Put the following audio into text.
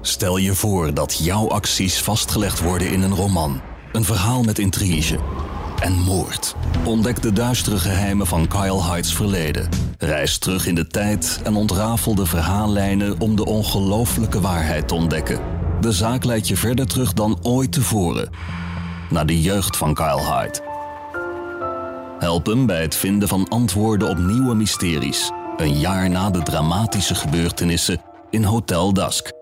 Stel je voor dat jouw acties vastgelegd worden in een roman. Een verhaal met intrige en moord. Ontdek de duistere geheimen van Kyle Hyde's verleden. Reis terug in de tijd en ontrafel de verhaallijnen om de ongelooflijke waarheid te ontdekken. De zaak leidt je verder terug dan ooit tevoren. Naar de jeugd van Kyle Hyde. Help hem bij het vinden van antwoorden op nieuwe mysteries. Een jaar na de dramatische gebeurtenissen in Hotel Dusk.